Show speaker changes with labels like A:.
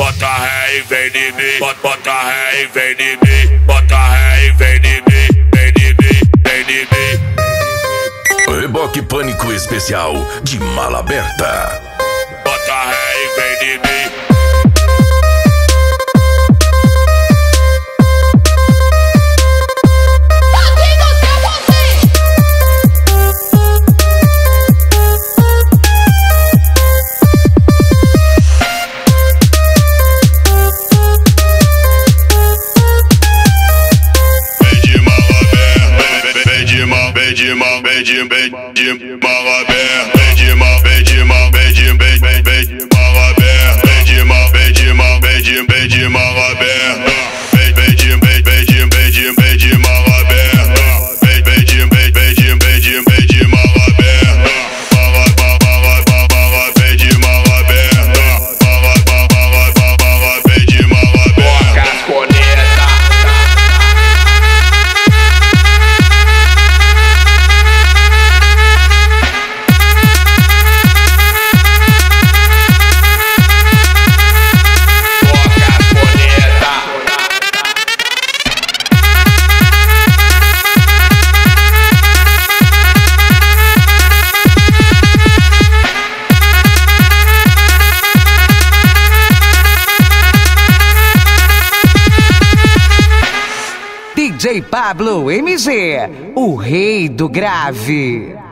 A: bota ré e vem de mim, bota ré e vem de mim, bota ré e vem de mim, vem de mim, vem de mim.
B: Reboque Pânico Especial de Mala Aberta.
A: Bota ré e vem de mim.
C: DJ Pablo MG, o rei do grave.